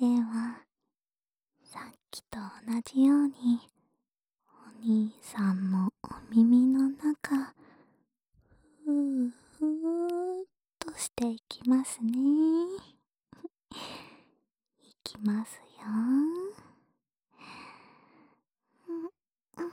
では、さっきと同じように、お兄さんのお耳の中、ふーふーっとしていきますね。いきますよ。うんうん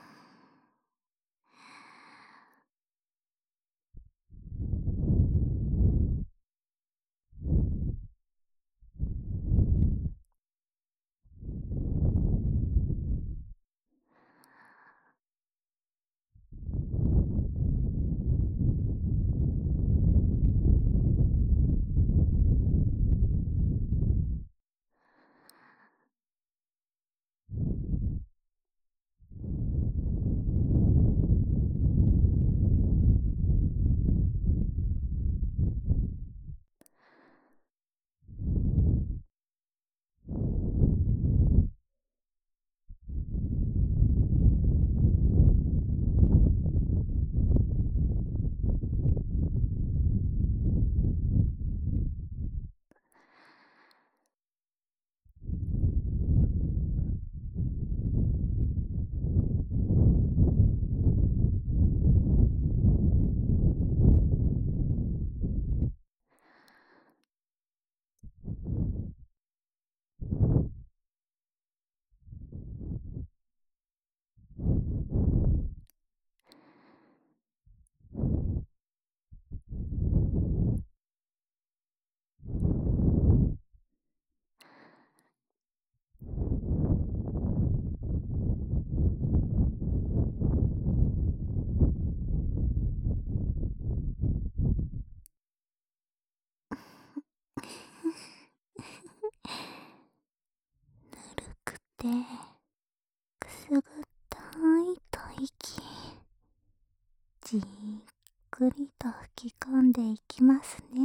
ぬるくてくすぐったい吐息、じっくりと吹き込んでいきますね。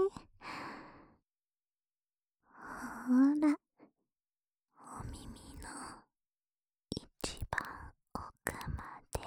ほら、お耳の一番奥まで。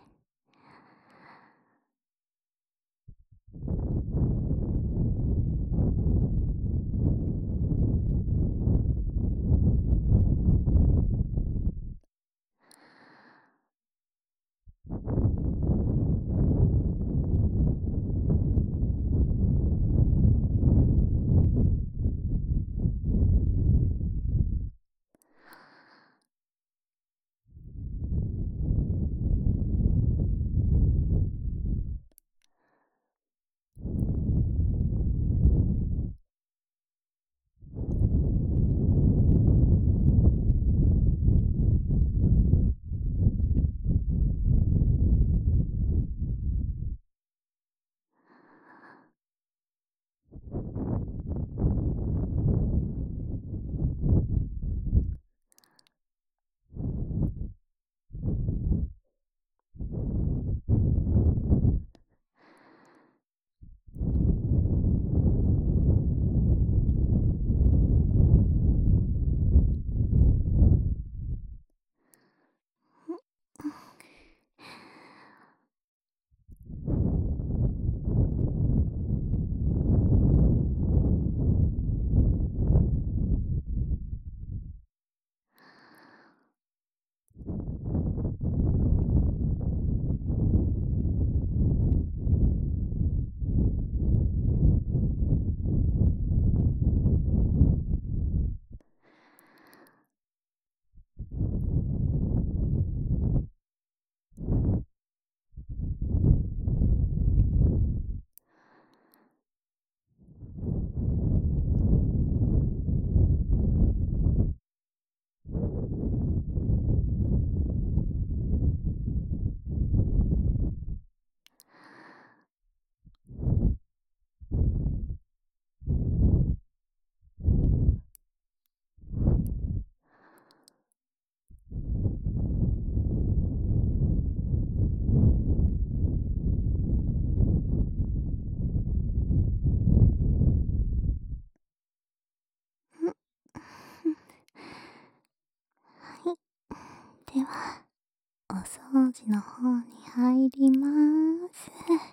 はい。では、お掃除の方に入りまーす。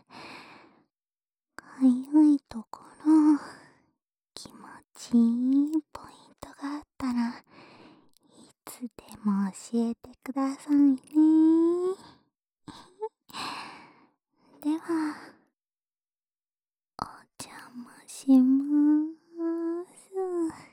かゆいところ、気持ちいいポイントがあっ教えてくださいね。では、お邪魔しまーす。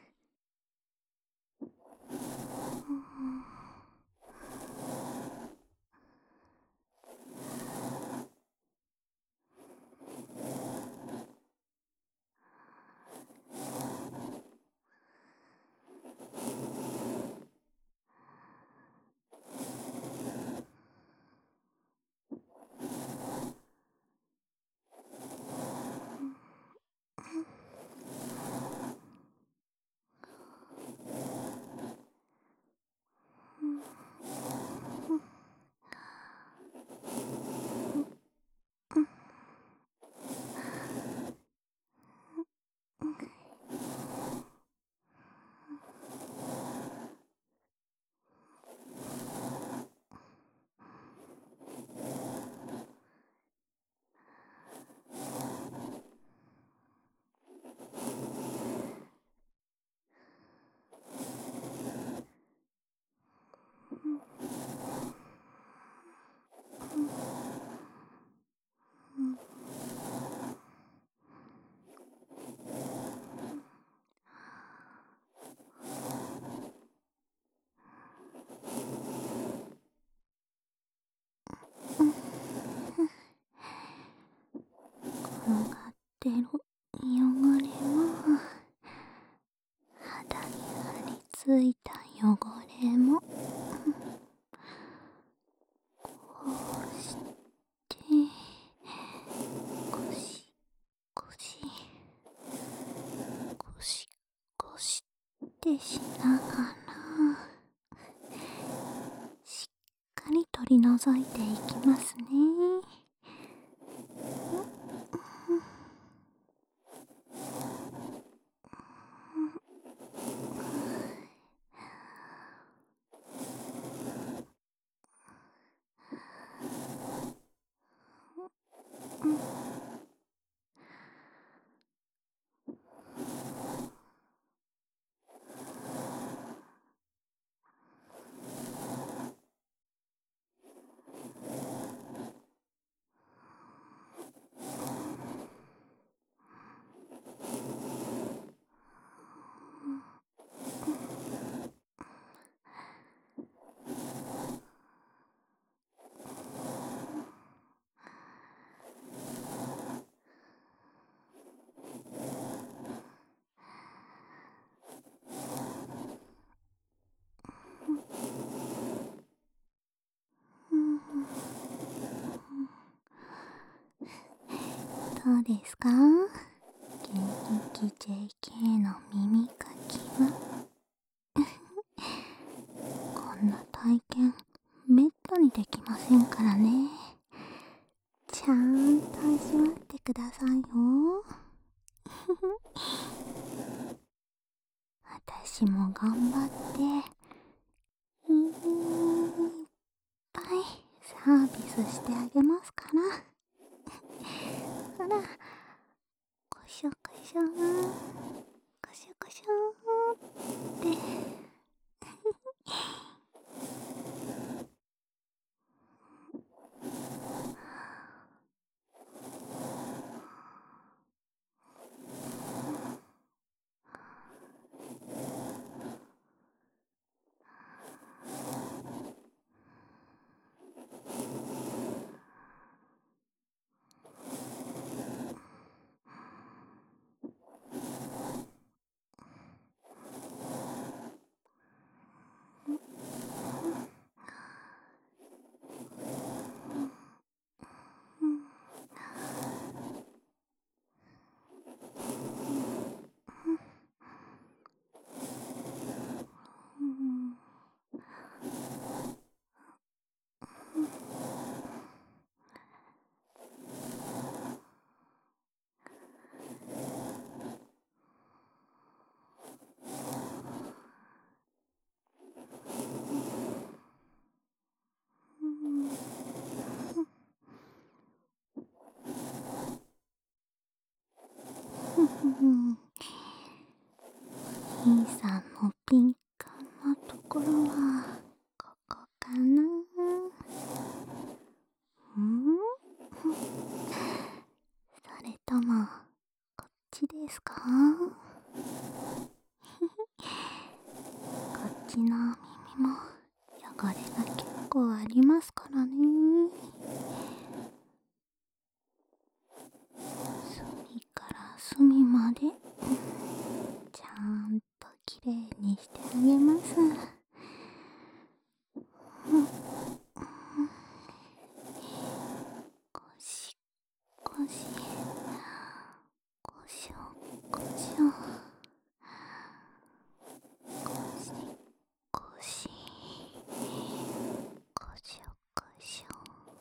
転がってる汚れも、肌に張り付いた汚れも、こうして、ゴシゴシ、ゴシゴシってしながら、しっかり取り除いていきますね。どうですか？現役 JK の耳かきはこんな体験めったにできませんからね。ちゃんと味わってくださいよ。私も頑張っていっぱいサービスしてあげますから。ほら、こしょこしょこしょこしょって。 私の耳も汚れが結構ありますからね。隅から隅までちゃんときれいにしてあげます。ゴシゴシゴショゴショゴシゴシゴショゴショ。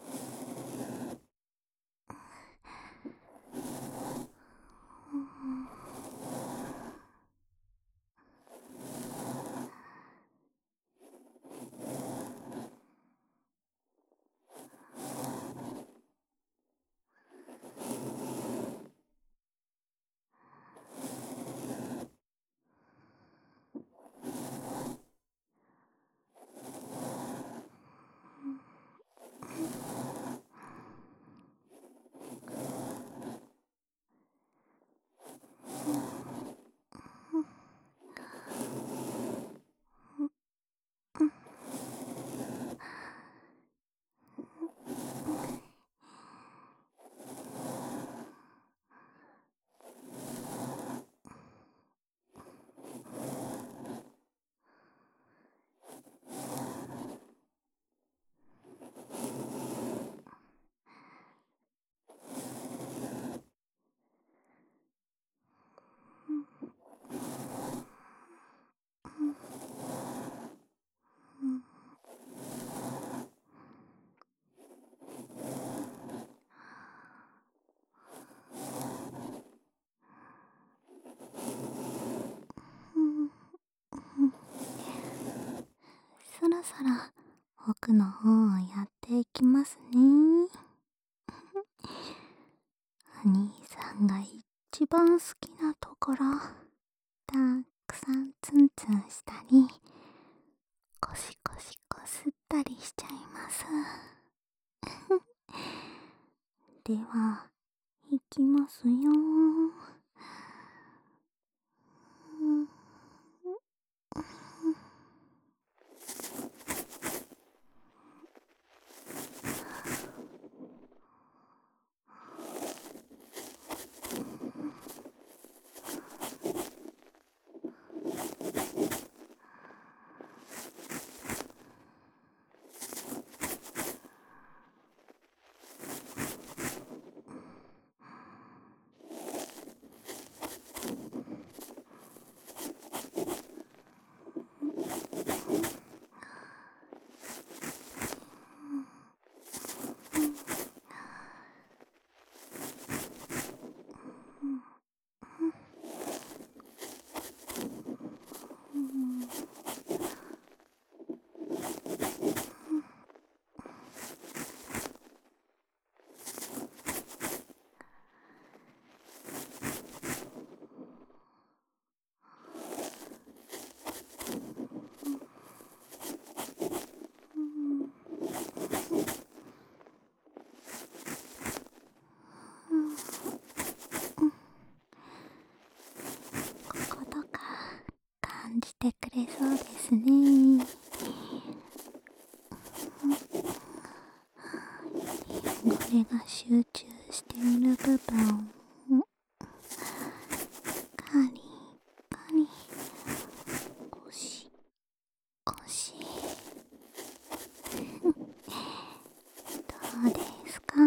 そろそろ奥の方をやっていきますね。お兄さんが一番好きなところ、たくさんツンツンしたり、ゴシゴシこすったりしちゃいます。では、いきますよ。こことか感じてくれそうですね。これが集中している部分をカリカリゴシゴシ。どうですか？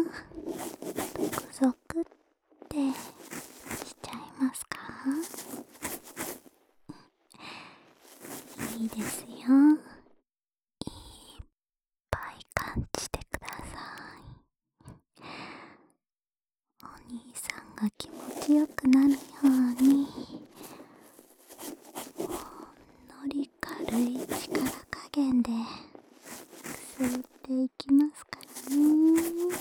ゾクゾクってしちゃいますか？いいですよ。いっぱい感じてください。お兄さんが気持ちよくなるように、ほんのり軽い力加減でくすぐっていきますからね。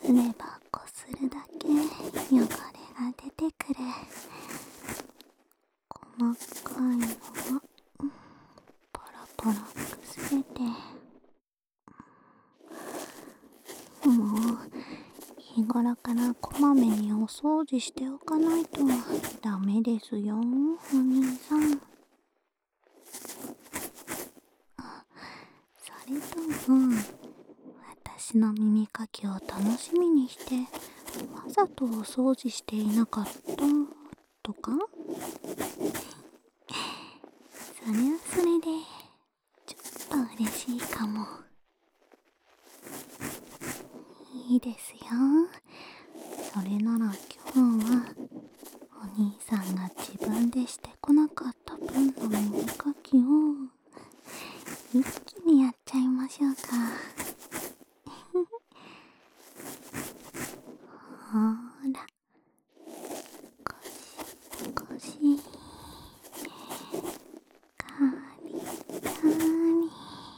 すればこするだけ汚れが出てくる。細かいのはパラパラ崩れて、もう日頃からこまめにお掃除しておかないとダメですよ、お兄さん。それとも私の耳かきを楽しみにしてわざとお掃除していなかったとか？それはそれでちょっと嬉しいかも。いいですよ。それなら今日はお兄さんが自分でしてこなかった分の耳かきを一気にやっちゃいましょうか。ほーら、ゴシゴシ、カリカリ。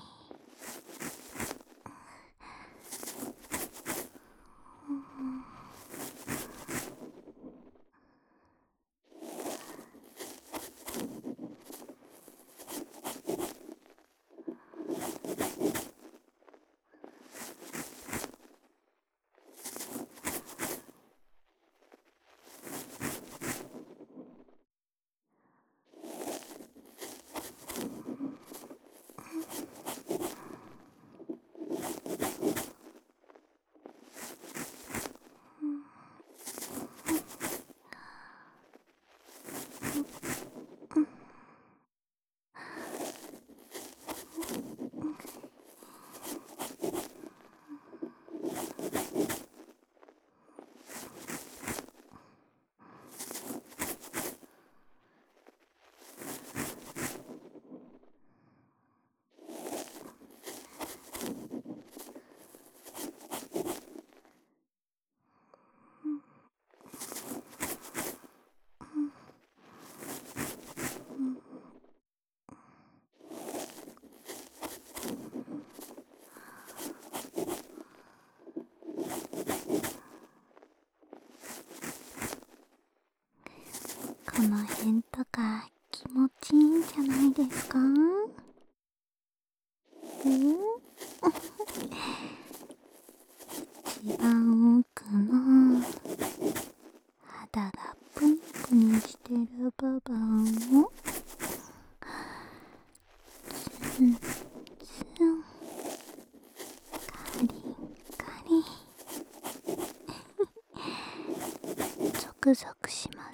この辺とか気持ちいいんじゃないですか？一番奥の肌がプニプニしてる部分をツンツン、カリカリ、ゾクゾクします。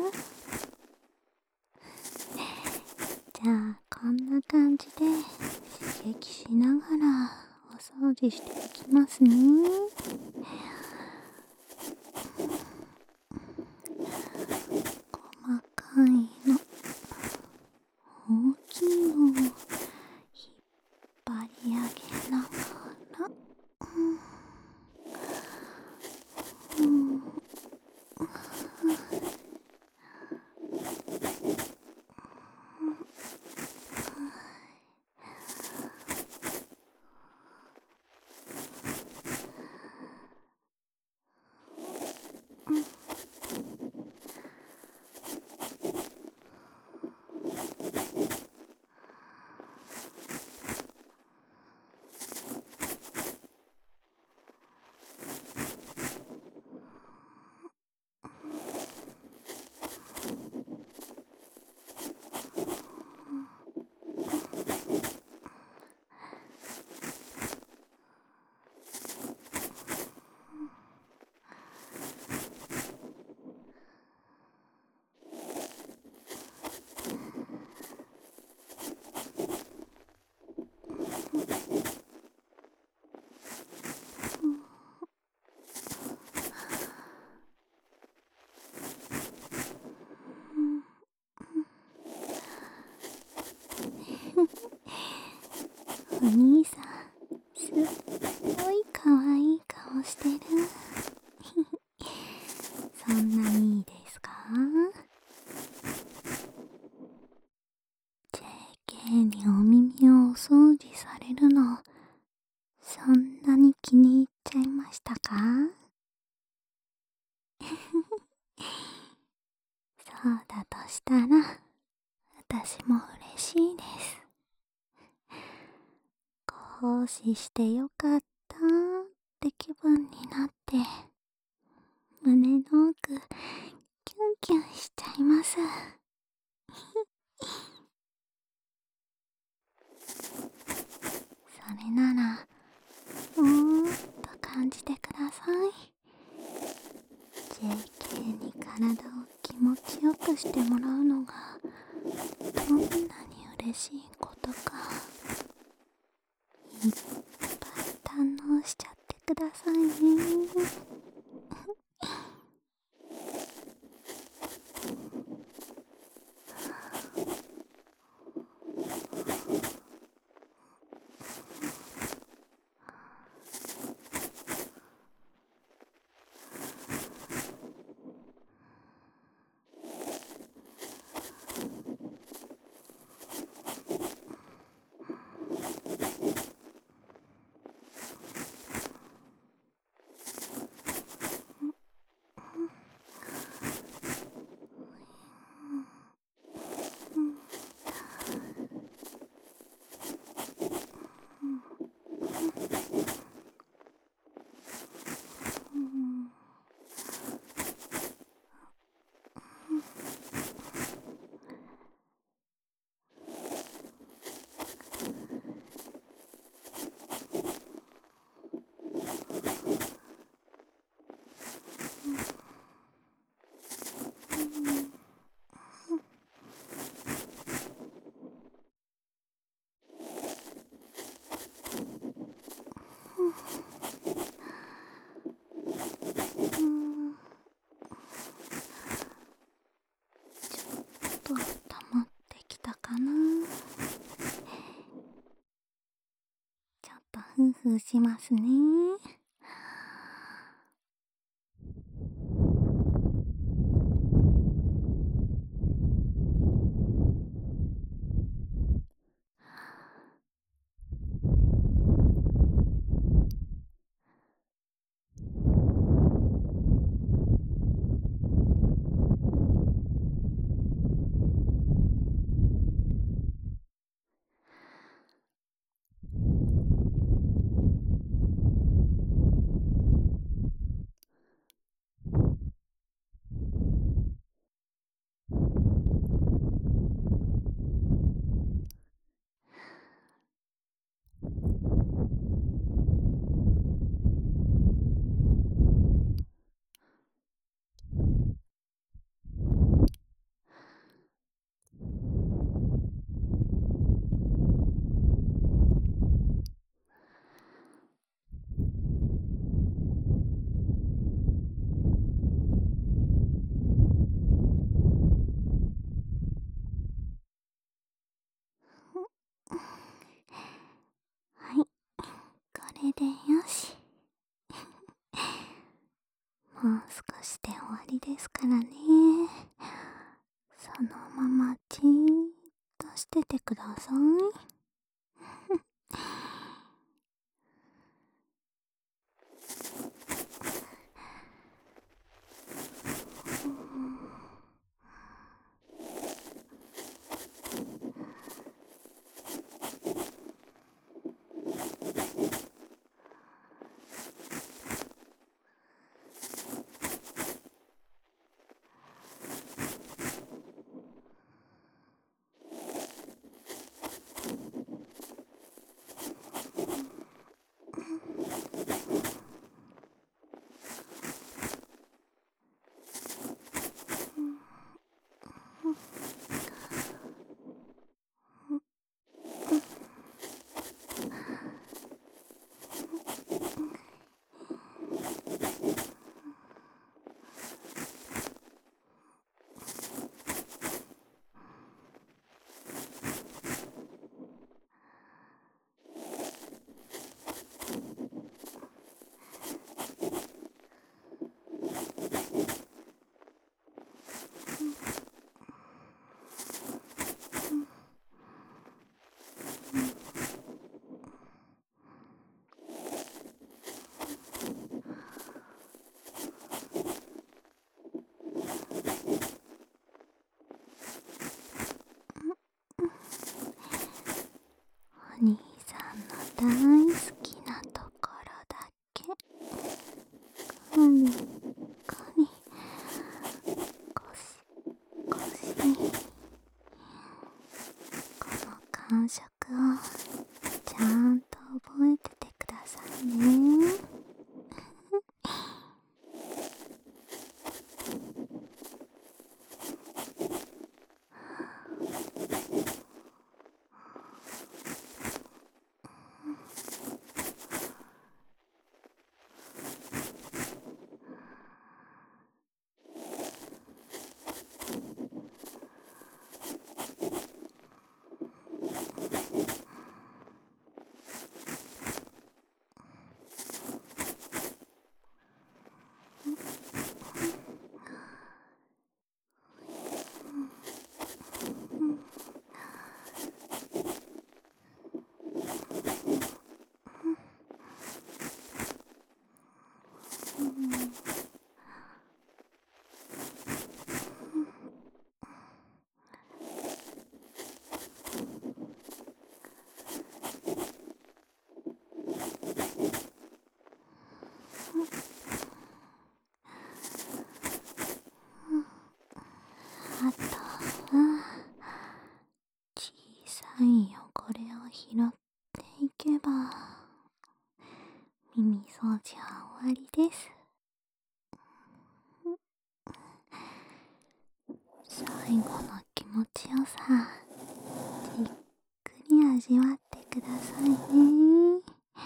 じゃあこんな感じで刺激しながらお掃除していきますね。細かいの、大きいのを引っ張り上げながら、うん、お兄さん、すっごいかわいい顔してる。そんなにいいですか？JK にお耳をお掃除されるの、そんなに気に入っちゃいましたか？ 奉仕してよかったって気分になって、胸の奥、キュンキュンしちゃいます。それなら、と感じてください。JK に体を気持ちよくしてもらうのが、どんなに嬉しいことか。いっぱい堪能しちゃってくださいね。溜まってきたかな。ちょっとフーフーしますね。はい、これでよし。もう少しで終わりですからね。そのままじーっとしててください。 大好きなところだけグミグミゴシゴシ、この感触をちゃんと覚えててくださいね。あとは小さい汚れを拾っていけば耳掃除は終わりです。最後の気持ちよさ、じっくり味わってくださいね。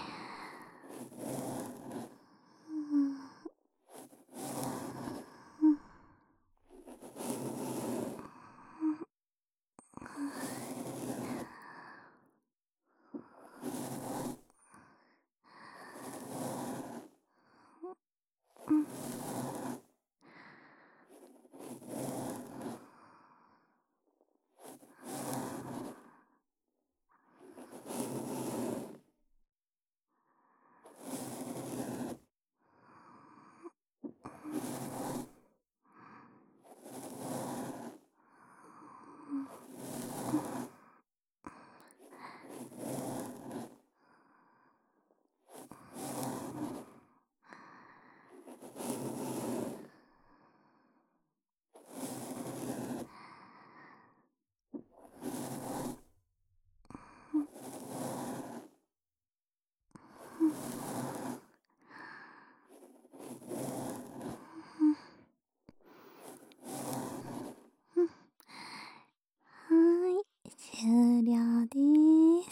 終了です。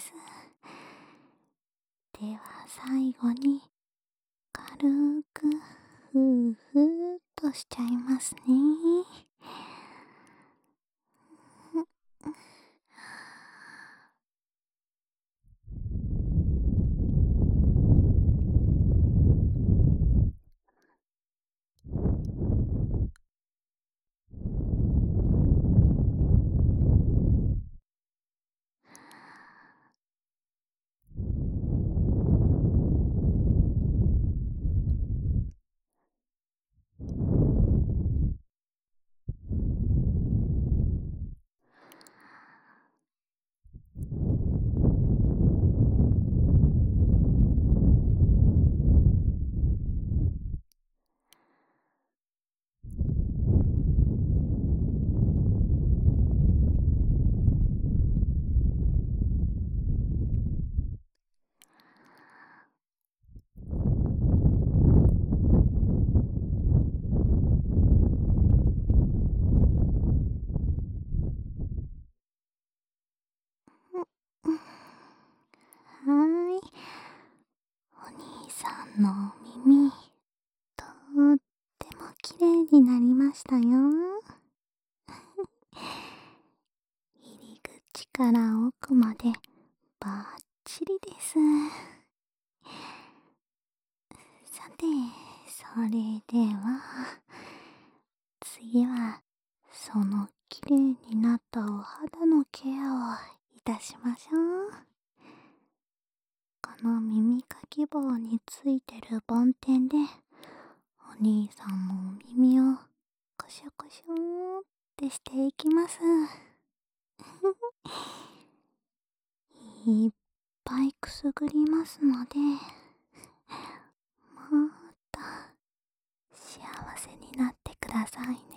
では最後に軽くふーふーっとしちゃいますね。はーい。お兄さんのお耳、とっても綺麗になりましたよ。入り口から奥までバッチリです。さて、それでは、次は、その綺麗になったお肌のケアをいたしましょう。この耳かき棒についてる梵天で、お兄さんのお耳をコショコショーってしていきます。いっぱいくすぐりますので、また幸せになってくださいね。